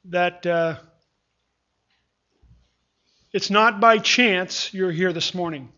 that it's not by chance you're here this morning.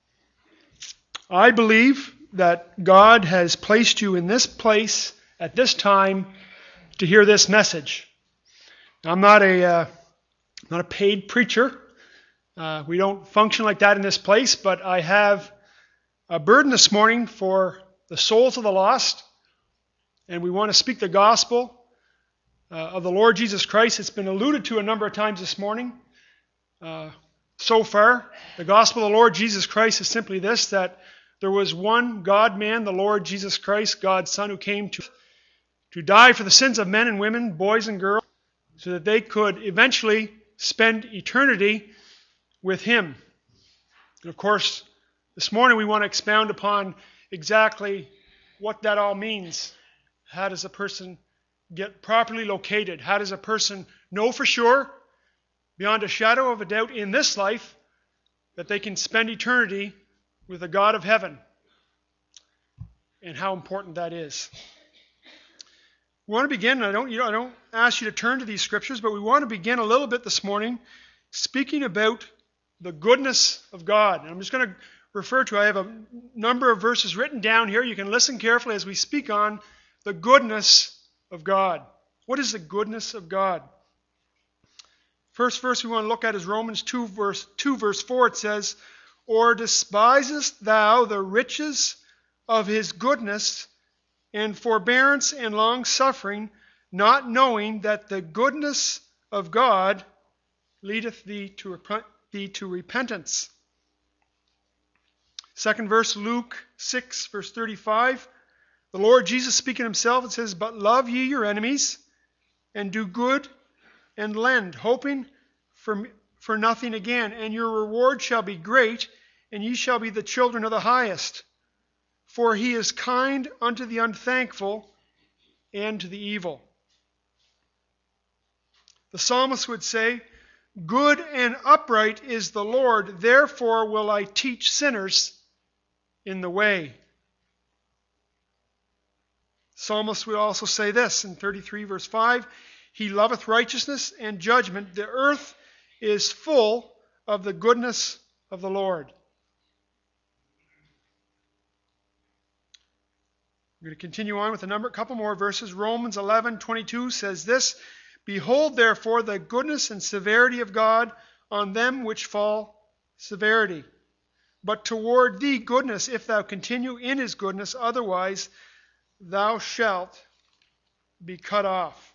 I believe that God has placed you in this place at this time to hear this message. I'm not a paid preacher. We don't function like that in this place, but I have a burden this morning for the souls of the lost, and we want to speak the gospel of the Lord Jesus Christ. It's been alluded to a number of times this morning. So far, the gospel of the Lord Jesus Christ is simply this, that there was one God-man, the Lord Jesus Christ, God's Son, who came to die for the sins of men and women, boys and girls, so that they could eventually spend eternity with Him. And of course, this morning we want to expound upon exactly what that all means. How does a person get properly located? How does a person know for sure, beyond a shadow of a doubt in this life, that they can spend eternity with the God of heaven? And how important that is. We want to begin, I don't ask you to turn to these scriptures, but we want to begin a little bit this morning speaking about the goodness of God. And I'm just going to refer to, I have a number of verses written down here. You can listen carefully as we speak on the goodness of God. What is the goodness of God? First verse we want to look at is Romans 2 verse 4. It says, "Or despisest thou the riches of his goodness and forbearance and long-suffering, not knowing that the goodness of God leadeth thee to repentance." Second verse, Luke 6, verse 35. The Lord Jesus speaking himself, it says, "But love ye your enemies, and do good, and lend, hoping for nothing again. And your reward shall be great, and ye shall be the children of the highest. For he is kind unto the unthankful and to the evil." The psalmist would say, "Good and upright is the Lord, therefore will I teach sinners in the way." The psalmist would also say this in 33 verse 5, "He loveth righteousness and judgment. The earth is full of the goodness of the Lord." I'm going to continue on with a couple more verses. Romans 11:22 says this, "Behold therefore the goodness and severity of God on them which fall severity. But toward thee goodness, if thou continue in his goodness, otherwise thou shalt be cut off."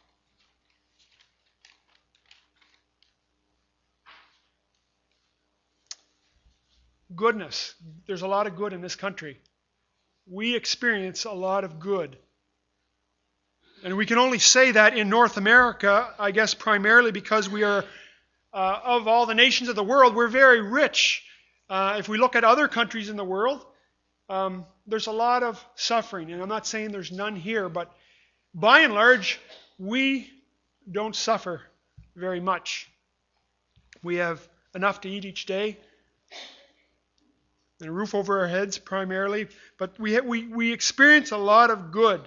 Goodness. There's a lot of good in this country. We experience a lot of good. And we can only say that in North America, I guess primarily because we are, of all the nations of the world, we're very rich. If we look at other countries in the world, there's a lot of suffering. And I'm not saying there's none here, but by and large, we don't suffer very much. We have enough to eat each day, and a roof over our heads primarily, but we experience a lot of good.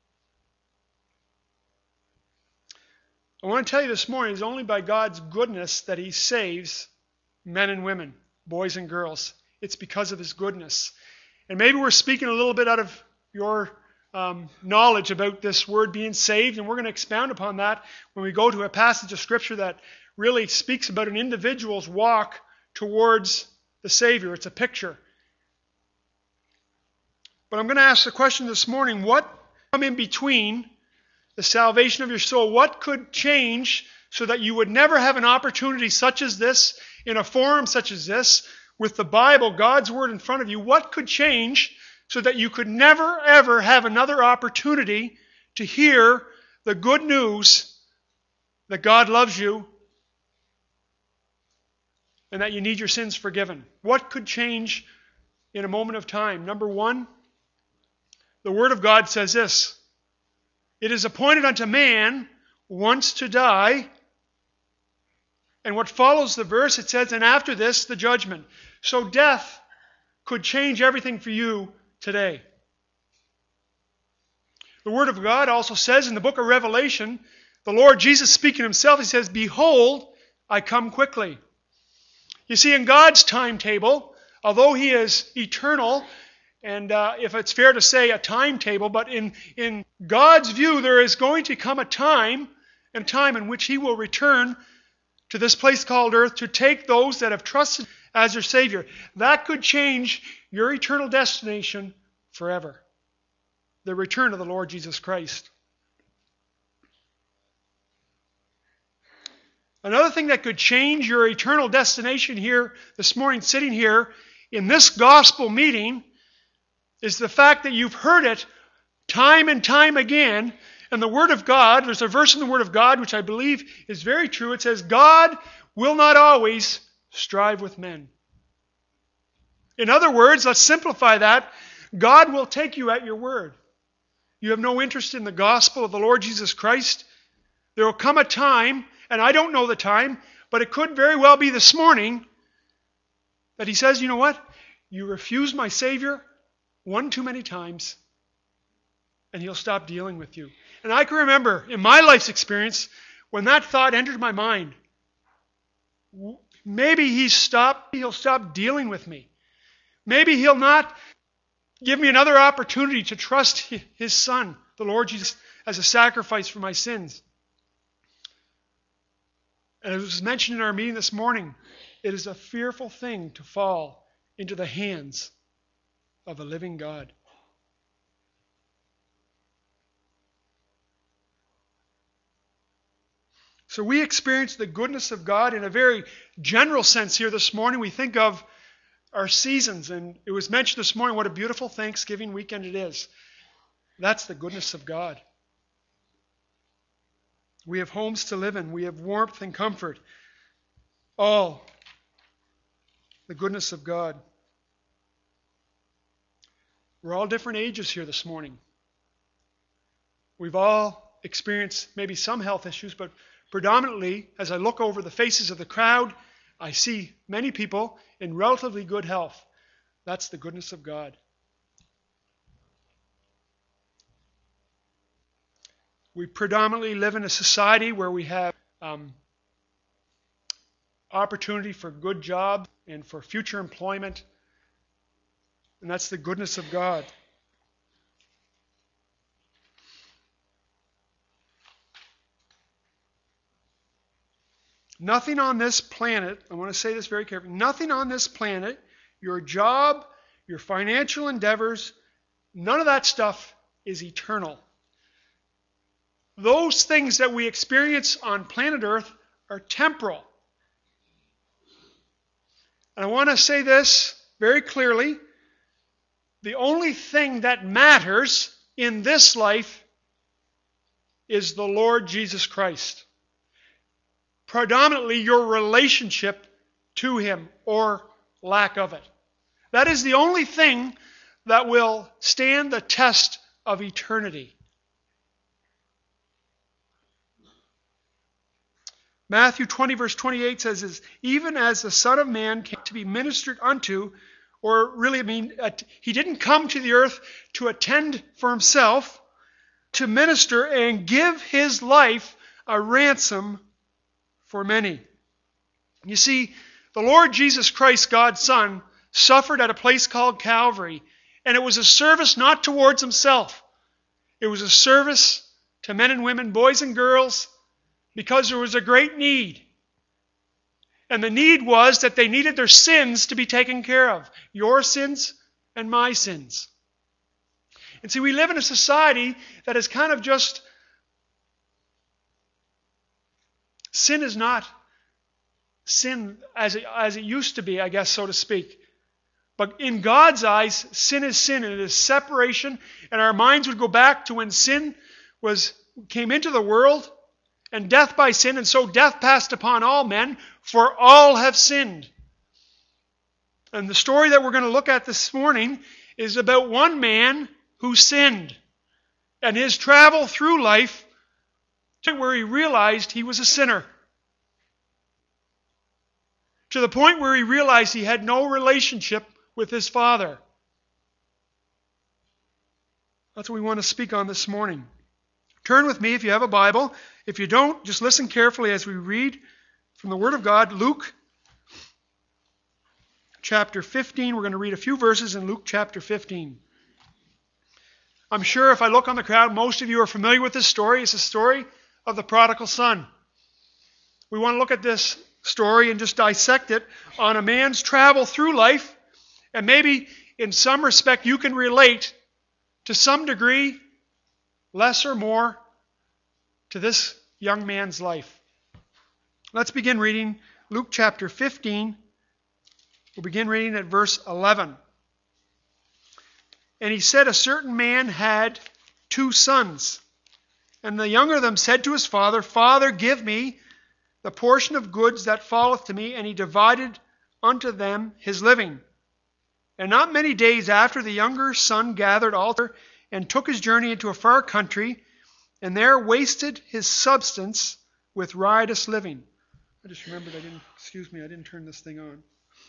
I want to tell you this morning, it's only by God's goodness that He saves men and women, boys and girls. It's because of His goodness. And maybe we're speaking a little bit out of your knowledge about this word being saved, and we're going to expound upon that when we go to a passage of Scripture that really speaks about an individual's walk towards the Savior. It's a picture. But I'm going to ask the question this morning, what come in between the salvation of your soul? What could change so that you would never have an opportunity such as this, in a forum such as this, with the Bible, God's Word in front of you? What could change so that you could never, ever have another opportunity to hear the good news that God loves you and that you need your sins forgiven? What could change in a moment of time? Number one, the Word of God says this: "It is appointed unto man once to die." And what follows the verse, it says, "And after this, the judgment." So death could change everything for you today. The Word of God also says in the book of Revelation, The Lord Jesus speaking himself, he says, "Behold, I come quickly." You see, in God's timetable, although he is eternal, and if it's fair to say a timetable, but in God's view, there is going to come a time in which he will return to this place called earth to take those that have trusted as their Savior. That could change your eternal destination forever. The return of the Lord Jesus Christ. Another thing that could change your eternal destination here this morning, sitting here in this gospel meeting, is the fact that you've heard it time and time again. And the Word of God, there's a verse in the Word of God which I believe is very true. It says, "God will not always strive with men." In other words, let's simplify that. God will take you at your word. You have no interest in the gospel of the Lord Jesus Christ. There will come a time, and I don't know the time, but it could very well be this morning, that he says, "You know what? You refuse my Savior one too many times, and he'll stop dealing with you." And I can remember in my life's experience when that thought entered my mind. Maybe he'll stop dealing with me. Maybe he'll not give me another opportunity to trust his Son, the Lord Jesus, as a sacrifice for my sins. And as was mentioned in our meeting this morning, it is a fearful thing to fall into the hands of a living God. So we experience the goodness of God in a very general sense here this morning. We think of our seasons, and it was mentioned this morning what a beautiful Thanksgiving weekend it is. That's the goodness of God. We have homes to live in. We have warmth and comfort. All the goodness of God. We're all different ages here this morning. We've all experienced maybe some health issues, but predominantly, as I look over the faces of the crowd, I see many people in relatively good health. That's the goodness of God. We predominantly live in a society where we have opportunity for good jobs and for future employment. And that's the goodness of God. Nothing on this planet, I want to say this very carefully, nothing on this planet, your job, your financial endeavors, none of that stuff is eternal. Those things that we experience on planet Earth are temporal. And I want to say this very clearly. The only thing that matters in this life is the Lord Jesus Christ. Predominantly your relationship to Him or lack of it. That is the only thing that will stand the test of eternity. Matthew 20 verse 28 says, "Even as the Son of Man came to be ministered unto," or really, He didn't come to the earth to attend for Himself, to minister and give His life a ransom for many. You see, the Lord Jesus Christ, God's Son, suffered at a place called Calvary, and it was a service not towards Himself. It was a service to men and women, boys and girls, because there was a great need. And the need was that they needed their sins to be taken care of. Your sins and my sins. And see, we live in a society that is kind of just, sin is not sin as it used to be, I guess, so to speak. But in God's eyes, sin is sin, and it is separation. And our minds would go back to when sin came into the world, and death by sin, and so death passed upon all men, for all have sinned. And the story that we're going to look at this morning is about one man who sinned, and his travel through life to where he realized he was a sinner. To the point where he realized he had no relationship with his Father. That's what we want to speak on this morning. Turn with me if you have a Bible. If you don't, just listen carefully as we read from the Word of God, Luke chapter 15. We're going to read a few verses in Luke chapter 15. I'm sure if I look on the crowd, most of you are familiar with this story. It's the story of the prodigal son. We want to look at this story and just dissect it on a man's travel through life. And maybe in some respect you can relate to some degree, less or more, to this young man's life. Let's begin reading Luke chapter 15. We'll begin reading at verse 11. And he said, a certain man had 2 sons. And the younger of them said to his father, Father, give me the portion of goods that falleth to me. And he divided unto them his living. And not many days after, the younger son gathered all together and took his journey into a far country, and there wasted his substance with riotous living. I just remembered I didn't turn this thing on.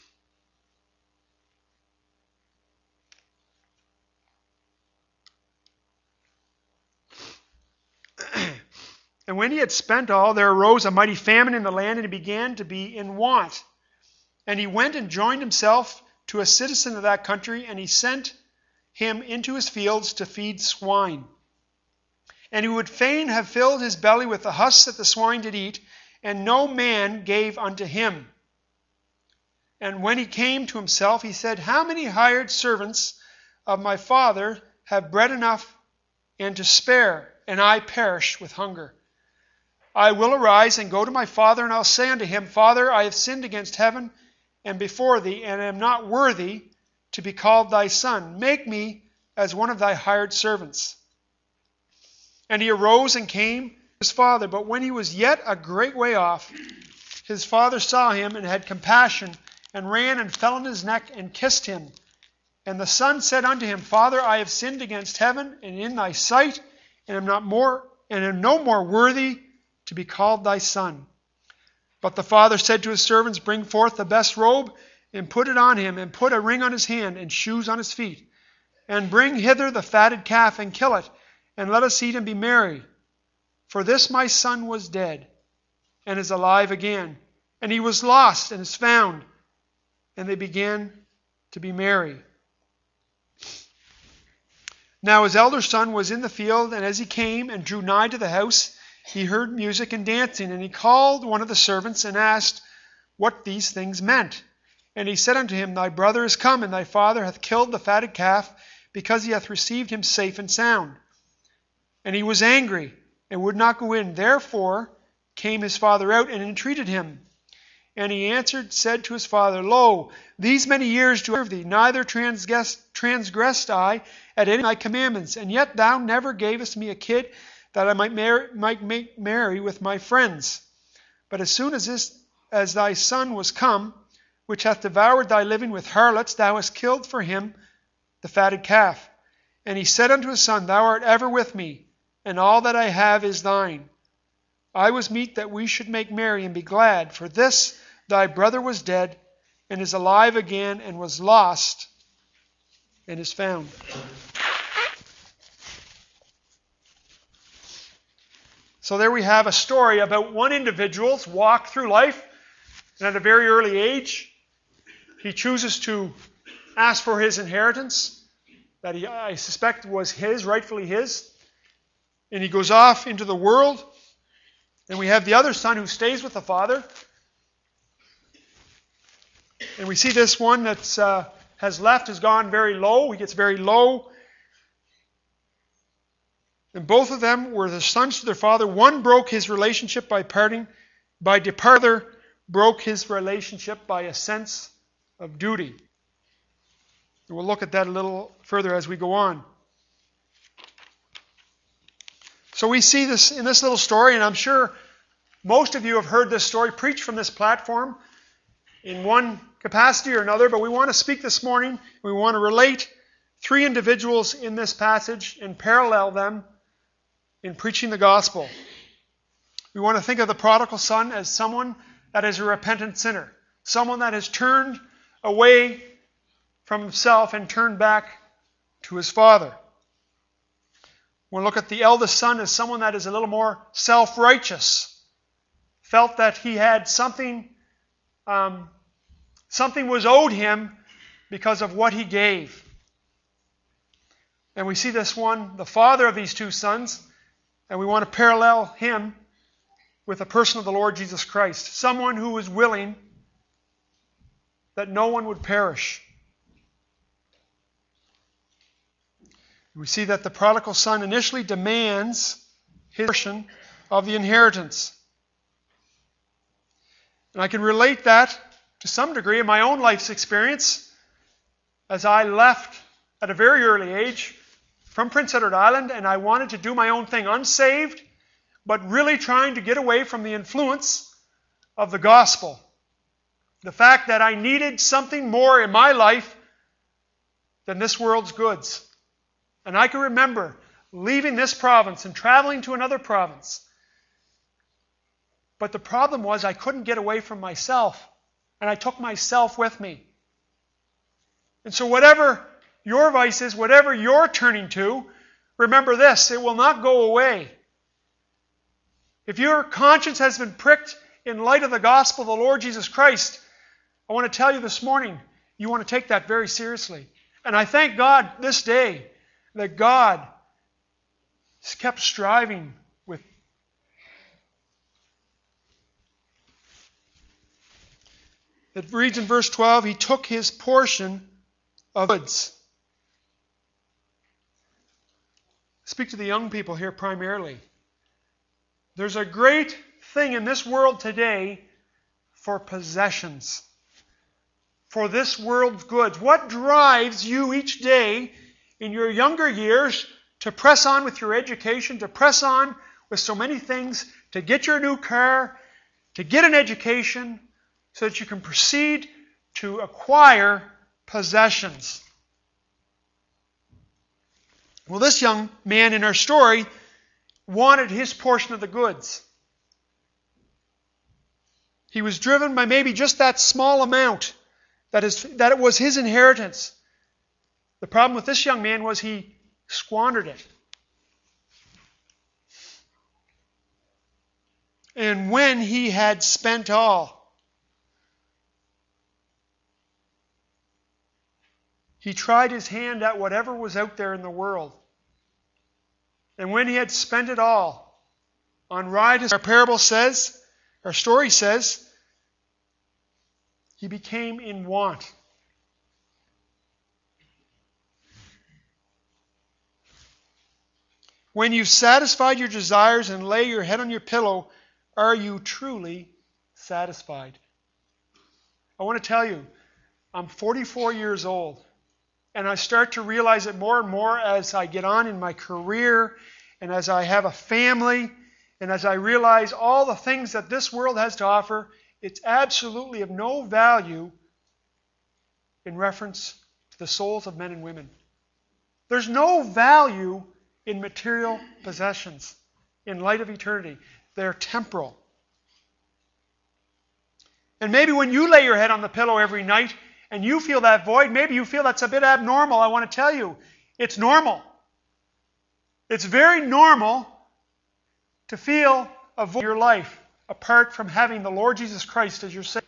And when he had spent all, there arose a mighty famine in the land, and he began to be in want. And he went and joined himself to a citizen of that country, and he sent him into his fields to feed swine. And he would fain have filled his belly with the husks that the swine did eat, and no man gave unto him. And when he came to himself, he said, How many hired servants of my father have bread enough and to spare, and I perish with hunger? I will arise and go to my father, and I'll say unto him, Father, I have sinned against heaven and before thee, and am not worthy to be called thy son. Make me as one of thy hired servants. And he arose and came to his father. But when he was yet a great way off, his father saw him and had compassion, and ran and fell on his neck and kissed him. And the son said unto him, Father, I have sinned against heaven and in thy sight, and am no more worthy to be called thy son. But the father said to his servants, Bring forth the best robe, and put it on him, and put a ring on his hand, and shoes on his feet. And bring hither the fatted calf, and kill it, and let us eat and be merry. For this my son was dead, and is alive again. And he was lost, and is found. And they began to be merry. Now his elder son was in the field, and as he came and drew nigh to the house, he heard music and dancing. And he called one of the servants, and asked what these things meant. And he said unto him, Thy brother is come, and thy father hath killed the fatted calf, because he hath received him safe and sound. And he was angry, and would not go in. Therefore came his father out, and entreated him. And he answered, said to his father, Lo, these many years do I serve thee, neither transgressed I at any of thy commandments, and yet thou never gavest me a kid, that I might make merry with my friends. But as soon as thy son was come, which hath devoured thy living with harlots, thou hast killed for him the fatted calf. And he said unto his son, Thou art ever with me, and all that I have is thine. I was meet that we should make merry and be glad, for this thy brother was dead, and is alive again, and was lost, and is found. So there we have a story about one individual's walk through life, and at a very early age, he chooses to ask for his inheritance, that I suspect was his, rightfully his, and he goes off into the world. And we have the other son who stays with the father. And we see this one that has left has gone very low. He gets very low. And both of them were the sons to their father. One broke his relationship by departing. Other broke his relationship by a sense of duty. And we'll look at that a little further as we go on. So we see this in this little story, and I'm sure most of you have heard this story preached from this platform in one capacity or another, but we want to speak this morning. We want to relate 3 individuals in this passage and parallel them in preaching the gospel. We want to think of the prodigal son as someone that is a repentant sinner, someone that has turned away from himself and turned back to his father. We'll look at the eldest son as someone that is a little more self-righteous. Felt that he had something was owed him because of what he gave. And we see this one, the father of these two sons, and we want to parallel him with the person of the Lord Jesus Christ. Someone who was willing that no one would perish. We see that the prodigal son initially demands his portion of the inheritance. And I can relate that to some degree in my own life's experience as I left at a very early age from Prince Edward Island, and I wanted to do my own thing, unsaved, but really trying to get away from the influence of the gospel. The fact that I needed something more in my life than this world's goods. And I can remember leaving this province and traveling to another province. But the problem was I couldn't get away from myself. And I took myself with me. And so whatever your vice is, whatever you're turning to, remember this, it will not go away. If your conscience has been pricked in light of the gospel of the Lord Jesus Christ, I want to tell you this morning, you want to take that very seriously. And I thank God this day that God has kept striving with. It reads in verse 12, he took his portion of goods. Speak to the young people here primarily. There's a great thing in this world today for possessions. For this world's goods. What drives you each day in your younger years to press on with your education, to press on with so many things, to get your new car, to get an education, so that you can proceed to acquire possessions? Well, this young man in our story wanted his portion of the goods. He was driven by maybe just that small amount that it was his inheritance. The problem with this young man was he squandered it. And when he had spent all, he tried his hand at whatever was out there in the world. And when he had spent it all on riotous, our story says, he became in want. When you've satisfied your desires and lay your head on your pillow, are you truly satisfied? I want to tell you, I'm 44 years old. And I start to realize it more and more as I get on in my career and as I have a family and as I realize all the things that this world has to offer, it's absolutely of no value in reference to the souls of men and women. There's no value in material possessions in light of eternity. They're temporal. And maybe when you lay your head on the pillow every night and you feel that void, maybe you feel that's a bit abnormal. I want to tell you, it's normal. It's very normal to feel a void in your life apart from having the Lord Jesus Christ as your Savior.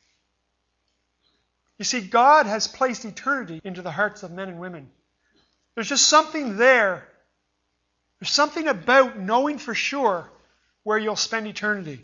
You see, God has placed eternity into the hearts of men and women. There's just something there. There's something about knowing for sure where you'll spend eternity.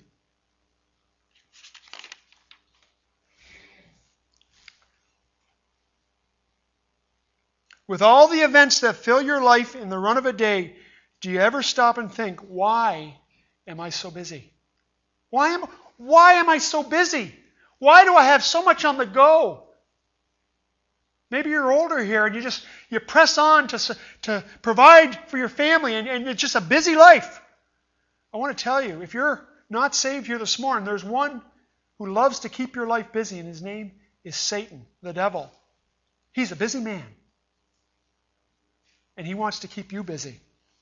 With all the events that fill your life in the run of a day, do you ever stop and think, why am I so busy? Why am I so busy? Why do I have so much on the go? Maybe you're older here and you press on to provide for your family and it's just a busy life. I want to tell you, if you're not saved here this morning, there's one who loves to keep your life busy, and his name is Satan, the devil. He's a busy man. And he wants to keep you busy.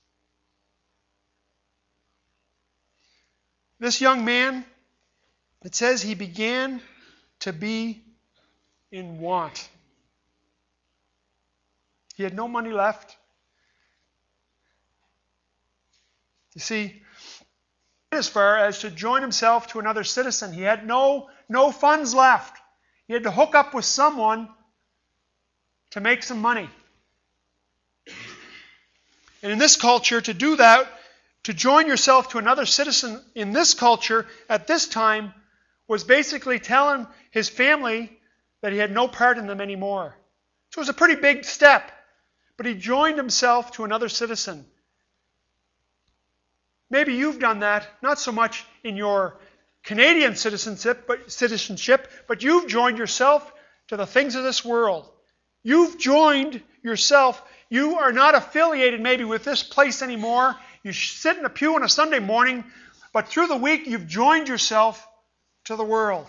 This young man, it says he began to be in want. He had no money left. You see, as far as to join himself to another citizen. He had no funds left. He had to hook up with someone to make some money. And in this culture, to do that, to join yourself to another citizen in this culture at this time, was basically telling his family that he had no part in them anymore. So it was a pretty big step. But he joined himself to another citizen. Maybe you've done that, not so much in your Canadian citizenship, but you've joined yourself to the things of this world. You've joined yourself. You are not affiliated maybe with this place anymore. You sit in a pew on a Sunday morning, but through the week you've joined yourself to the world.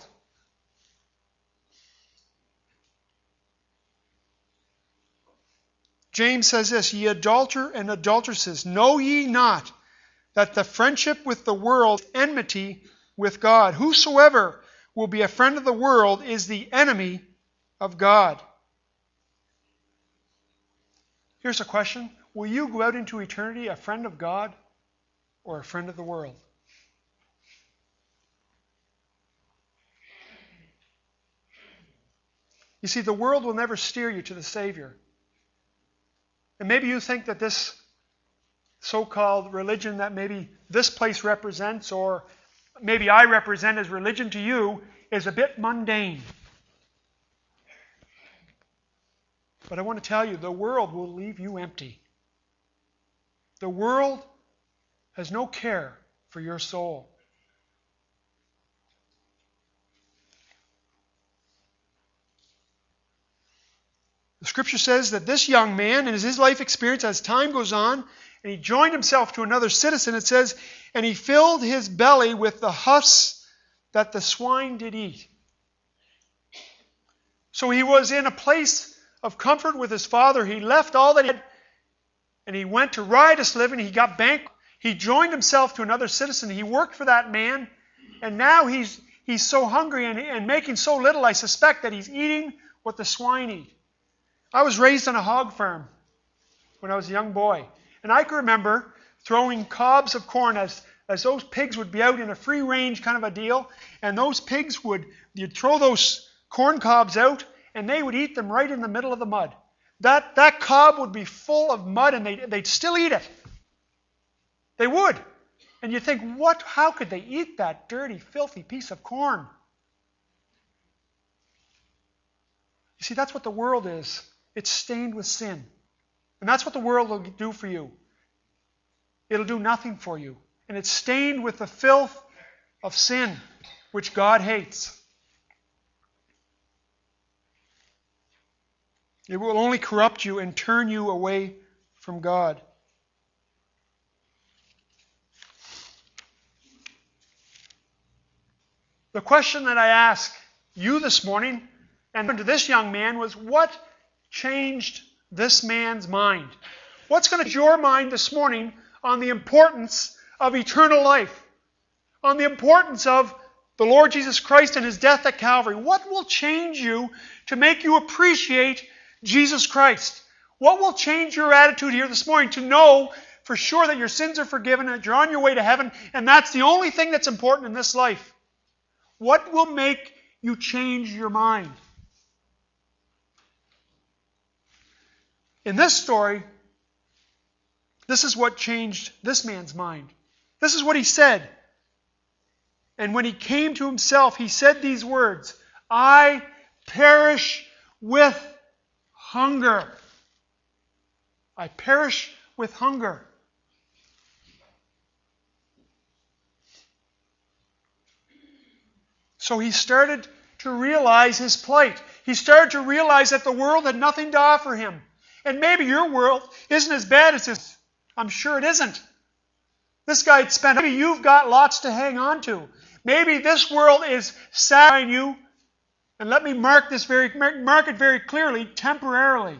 James says this, "Ye adulterer and adulteresses, know ye not that the friendship with the world is enmity with God? Whosoever will be a friend of the world is the enemy of God." Here's a question. Will you go out into eternity a friend of God or a friend of the world? You see, the world will never steer you to the Savior. And maybe you think that this so-called religion that maybe this place represents, or maybe I represent as religion to you, is a bit mundane. But I want to tell you, the world will leave you empty. The world has no care for your soul. The Scripture says that this young man, and his life experience as time goes on, and he joined himself to another citizen, it says, and he filled his belly with the husks that the swine did eat. So he was in a place of comfort with his father. He left all that he had, and he went to riotous living. He got bankrupt. He joined himself to another citizen. He worked for that man, and now he's so hungry and making so little, I suspect, that he's eating what the swine eat. I was raised on a hog farm when I was a young boy. And I can remember throwing cobs of corn as those pigs would be out in a free range kind of a deal. And those pigs you'd throw those corn cobs out and they would eat them right in the middle of the mud. That cob would be full of mud and they'd still eat it. They would. And you think, how could they eat that dirty, filthy piece of corn? You see, that's what the world is. It's stained with sin. And that's what the world will do for you. It'll do nothing for you. And it's stained with the filth of sin, which God hates. It will only corrupt you and turn you away from God. The question that I asked you this morning and to this young man was, what changed this man's mind? What's going to change your mind this morning on the importance of eternal life? On the importance of the Lord Jesus Christ and His death at Calvary? What will change you to make you appreciate Jesus Christ? What will change your attitude here this morning to know for sure that your sins are forgiven and that you're on your way to heaven, and that's the only thing that's important in this life? What will make you change your mind? In this story, this is what changed this man's mind. This is what he said. And when he came to himself, he said these words, "I perish with hunger." I perish with hunger. So he started to realize his plight. He started to realize that the world had nothing to offer him. And maybe your world isn't as bad as this. I'm sure it isn't. This guy had spent, maybe you've got lots to hang on to. Maybe this world is satisfying you. And let me mark it very clearly, temporarily.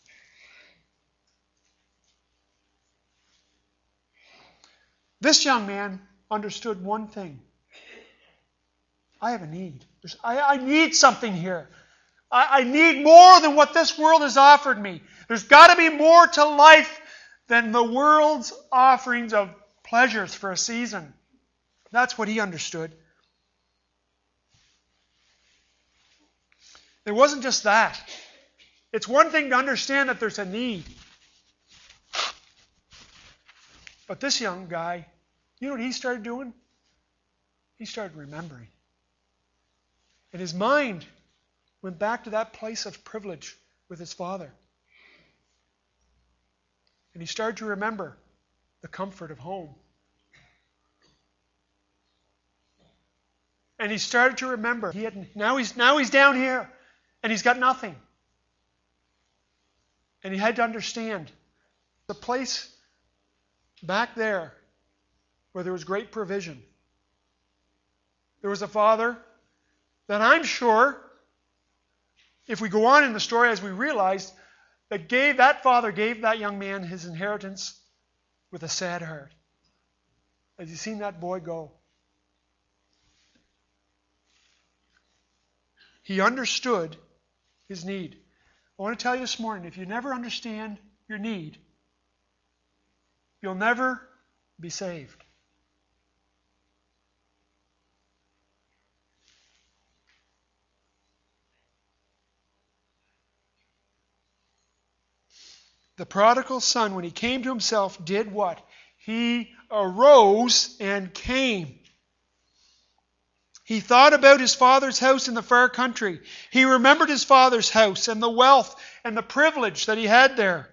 This young man understood one thing. I have a need. I need something here. I need more than what this world has offered me. There's got to be more to life than the world's offerings of pleasures for a season. That's what he understood. It wasn't just that. It's one thing to understand that there's a need. But this young guy, you know what he started doing? He started remembering. And his mind went back to that place of privilege with his father. And he started to remember the comfort of home. And he started to remember now he's down here and he's got nothing. And he had to understand the place back there where there was great provision. There was a father that I'm sure, if we go on in the story as we realized, that father gave that young man his inheritance with a sad heart. Have you seen that boy go? He understood his need. I want to tell you this morning, if you never understand your need, you'll never be saved. The prodigal son, when he came to himself, did what? He arose and came. He thought about his father's house in the far country. He remembered his father's house and the wealth and the privilege that he had there.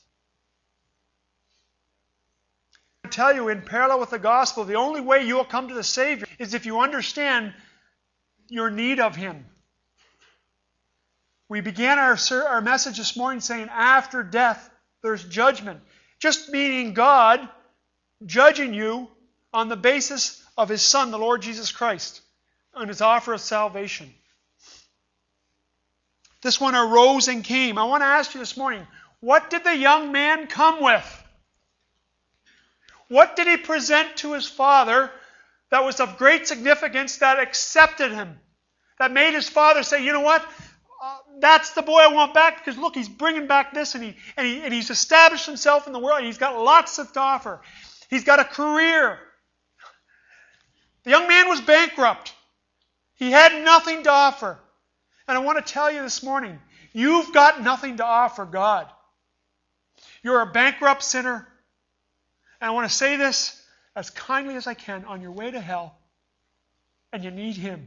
I tell you, in parallel with the gospel, the only way you will come to the Savior is if you understand your need of Him. We began our message this morning saying, after death, there's judgment. Just meaning God judging you on the basis of His Son, the Lord Jesus Christ, and His offer of salvation. This one arose and came. I want to ask you this morning, what did the young man come with? What did he present to his father that was of great significance, that accepted him, that made his father say, you know what? That's the boy I want back, because look, he's bringing back this, and he's established himself in the world, and he's got lots to offer. He's got a career. The young man was bankrupt. He had nothing to offer. And I want to tell you this morning, you've got nothing to offer God. You're a bankrupt sinner. And I want to say this as kindly as I can, on your way to hell, and you need Him.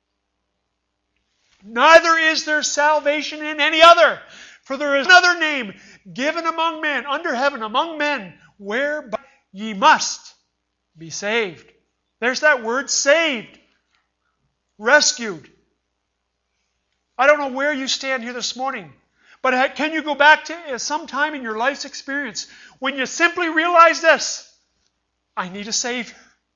Neither is there salvation in any other, for there is another name given among men, under heaven, among men, whereby ye must be saved. There's that word, saved. Rescued. I don't know where you stand here this morning, but can you go back to some time in your life's experience when you simply realize this? I need a Savior.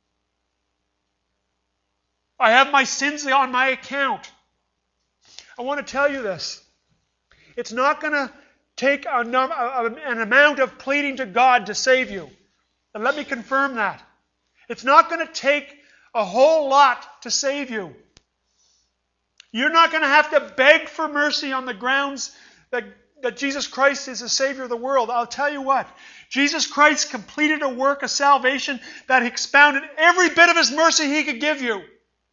I have my sins on my account. I want to tell you this. It's not going to take an amount of pleading to God to save you. And let me confirm that. It's not going to take a whole lot to save you. You're not going to have to beg for mercy on the grounds that Jesus Christ is the Savior of the world. I'll tell you what. Jesus Christ completed a work of salvation that expounded every bit of His mercy He could give you.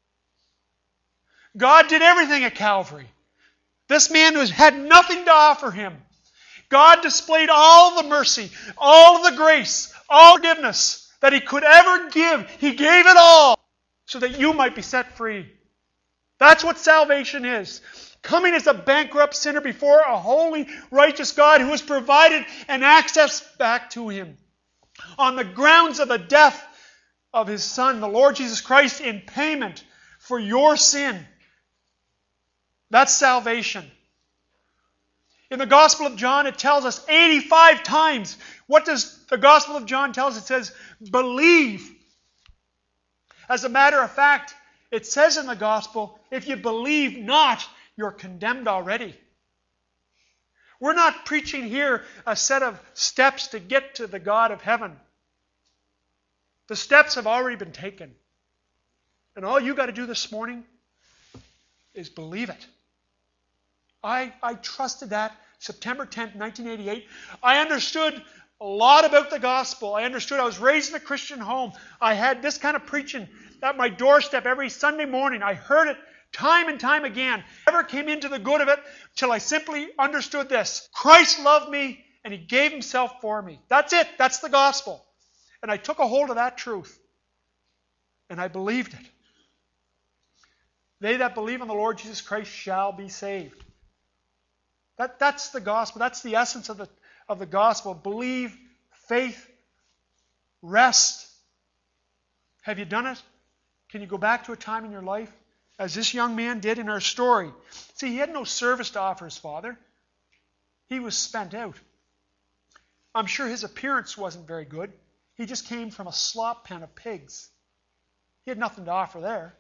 God did everything at Calvary. This man had nothing to offer him. God displayed all the mercy, all the grace, all forgiveness that He could ever give. He gave it all so that you might be set free. That's what salvation is. Coming as a bankrupt sinner before a holy, righteous God who has provided an access back to Him on the grounds of the death of His Son, the Lord Jesus Christ, in payment for your sin. That's salvation. In the Gospel of John, it tells us 85 times. What does the Gospel of John tell us? It says, believe. As a matter of fact, it says in the Gospel, if you believe not, you're condemned already. We're not preaching here a set of steps to get to the God of heaven. The steps have already been taken. And all you got to do this morning is believe it. I trusted that September 10th, 1988. I understood a lot about the gospel. I understood. I was raised in a Christian home. I had this kind of preaching at my doorstep every Sunday morning. I heard it time and time again. I never came into the good of it till I simply understood this. Christ loved me and He gave Himself for me. That's it. That's the gospel. And I took a hold of that truth. And I believed it. They that believe on the Lord Jesus Christ shall be saved. That's the gospel. That's the essence of the gospel. Believe, faith, rest. Have you done it? Can you go back to a time in your life, as this young man did in our story? See, he had no service to offer his father. He was spent out. I'm sure his appearance wasn't very good. He just came from a slop pen of pigs. He had nothing to offer there.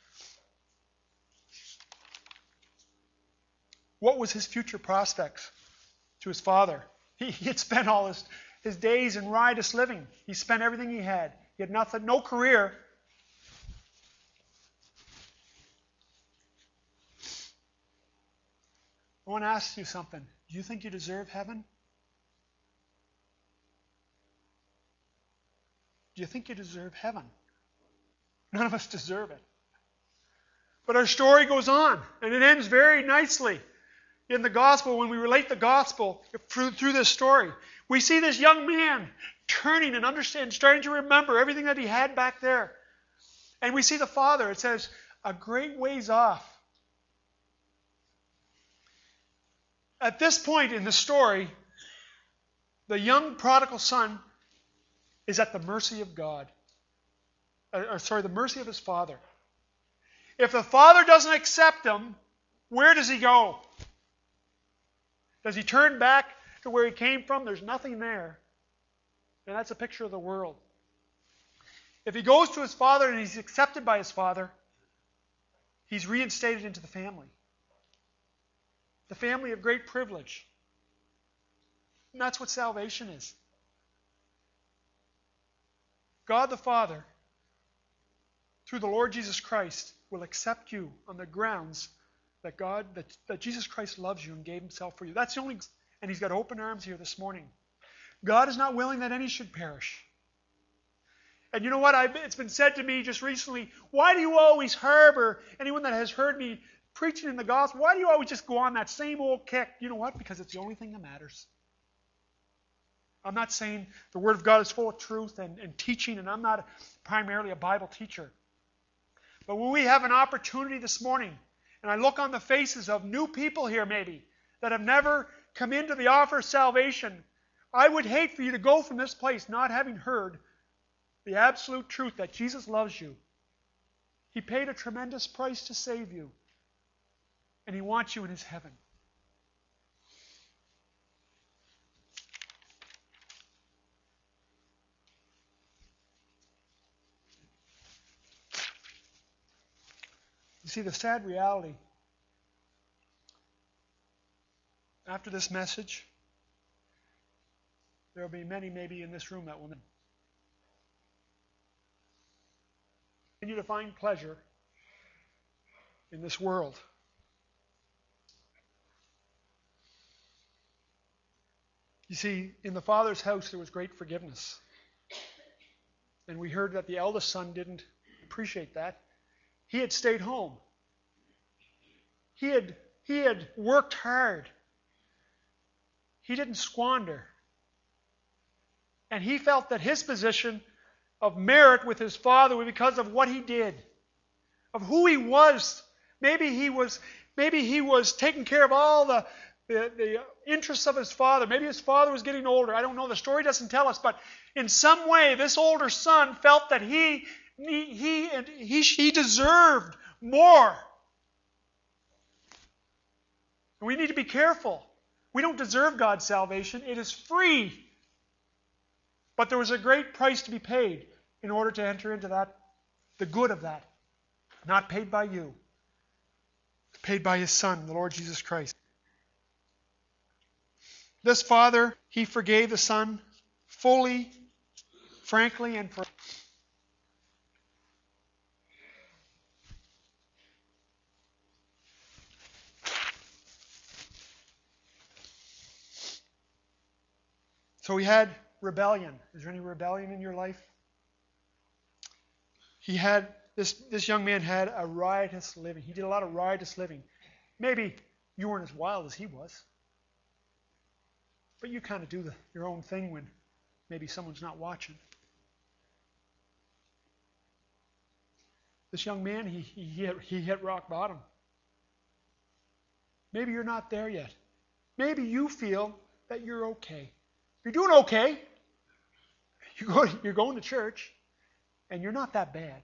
What was his future prospects to his father? He had spent all his days in riotous living. He spent everything he had. He had nothing, no career. I want to ask you something. Do you think you deserve heaven? Do you think you deserve heaven? None of us deserve it. But our story goes on, and it ends very nicely. In the gospel, when we relate the gospel through this story, we see this young man turning and understanding, starting to remember everything that he had back there. And we see the father, it says, a great ways off. At this point in the story, the young prodigal son is at the mercy of God. The mercy of his father. If the father doesn't accept him, where does he go? Does he turn back to where he came from? There's nothing there. And that's a picture of the world. If he goes to his father and he's accepted by his father, he's reinstated into the family. The family of great privilege. And that's what salvation is. God the Father, through the Lord Jesus Christ, will accept you on the grounds that Jesus Christ loves you and gave Himself for you. That's the only, and He's got open arms here this morning. God is not willing that any should perish. And you know what? It's been said to me just recently, why do you always harbor anyone that has heard me preaching in the gospel? Why do you always just go on that same old kick? You know what? Because it's the only thing that matters. I'm not saying the Word of God is full of truth and teaching, and I'm not primarily a Bible teacher. But when we have an opportunity this morning, and I look on the faces of new people here maybe that have never come into the offer of salvation, I would hate for you to go from this place not having heard the absolute truth that Jesus loves you. He paid a tremendous price to save you. And He wants you in His heaven. You see, the sad reality, after this message, there will be many maybe in this room that will continue to find pleasure in this world. You see, in the Father's house there was great forgiveness. And we heard that the eldest son didn't appreciate that. He had stayed home. He had worked hard. He didn't squander. And he felt that his position of merit with his father was because of what he did, of who he was. Maybe he was taking care of all the interests of his father. Maybe his father was getting older. I don't know. The story doesn't tell us. But in some way, this older son felt that he deserved more. And we need to be careful. We don't deserve God's salvation. It is free. But there was a great price to be paid in order to enter into that, the good of that. Not paid by you. Paid by His Son, the Lord Jesus Christ. This father, he forgave the son fully, frankly, and for. So we had rebellion. Is there any rebellion in your life? He had this young man had a riotous living. He did a lot of riotous living. Maybe you weren't as wild as he was, but you kind of do your own thing when maybe someone's not watching. This young man, he hit rock bottom. Maybe you're not there yet. Maybe you feel that you're okay. You're doing okay. You're going to church, and you're not that bad.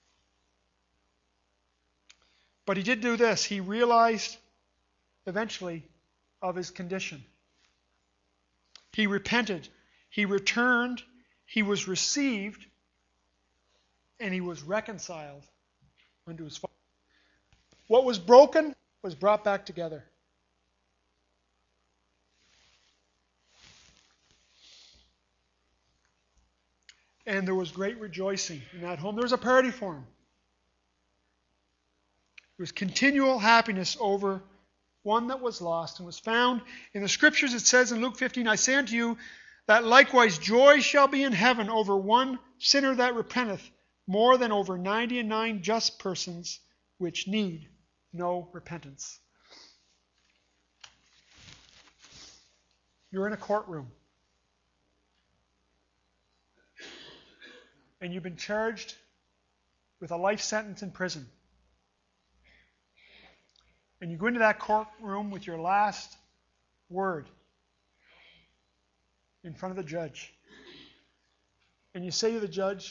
But he did do this. He realized eventually of his condition. He repented. He returned. He was received. And he was reconciled unto his Father. What was broken was brought back together. And there was great rejoicing in that home. There was a party for him. There was continual happiness over one that was lost and was found. In the Scriptures it says in Luke 15, I say unto you that likewise joy shall be in heaven over one sinner that repenteth, more than over 99 just persons which need no repentance. You're in a courtroom. And you've been charged with a life sentence in prison. And you go into that courtroom with your last word in front of the judge. And you say to the judge,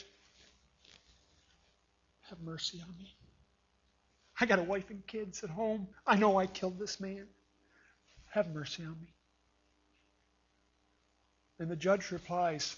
have mercy on me. I got a wife and kids at home. I know I killed this man. Have mercy on me. And the judge replies,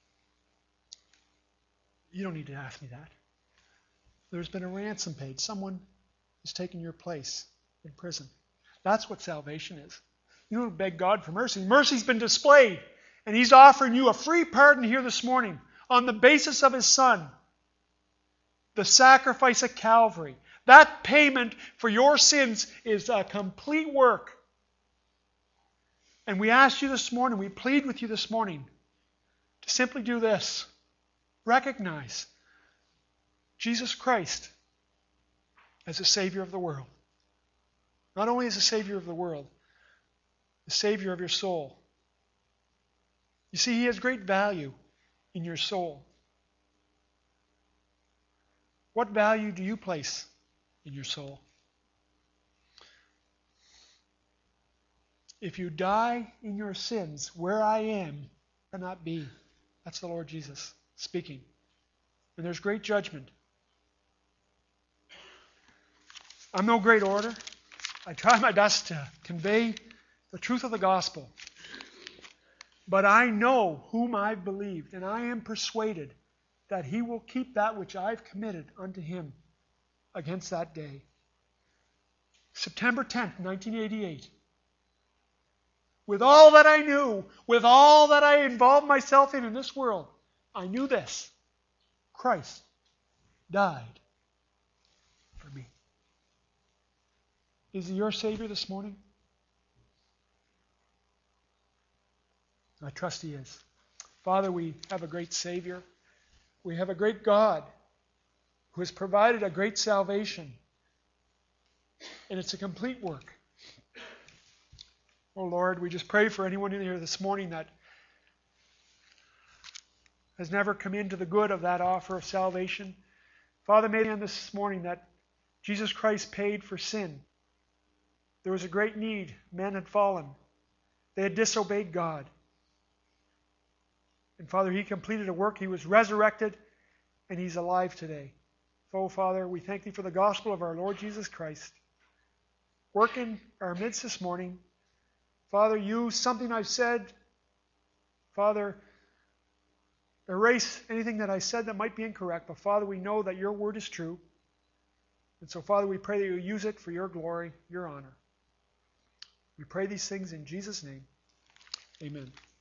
you don't need to ask me that. There's been a ransom paid. Someone has taken your place in prison. That's what salvation is. You don't beg God for mercy. Mercy's been displayed. And He's offering you a free pardon here this morning on the basis of His Son. The sacrifice at Calvary. That payment for your sins is a complete work. And we ask you this morning, we plead with you this morning to simply do this. Recognize Jesus Christ as the Savior of the world. Not only as the Savior of the world, the Savior of your soul. You see, He has great value in your soul. What value do you place in your soul? If you die in your sins, where I am cannot be. That's the Lord Jesus speaking. And there's great judgment. I'm no great orator. I try my best to convey the truth of the gospel. But I know whom I've believed, and I am persuaded that He will keep that which I've committed unto Him against that day. September 10th, 1988. With all that I knew, with all that I involved myself in this world, I knew this. Christ died for me. Is He your Savior this morning? I trust He is. Father, we have a great Savior. We have a great God who has provided a great salvation. And it's a complete work. Oh Lord, we just pray for anyone in here this morning that has never come into the good of that offer of salvation. Father, may on this morning that Jesus Christ paid for sin. There was a great need. Men had fallen. They had disobeyed God. And Father, He completed a work. He was resurrected, and He's alive today. So, Father, we thank Thee for the gospel of our Lord Jesus Christ. Work in our midst this morning. Father, use something I've said. Father, erase anything that I said that might be incorrect. But Father, we know that Your word is true. And so, Father, we pray that You use it for Your glory, Your honor. We pray these things in Jesus' name. Amen.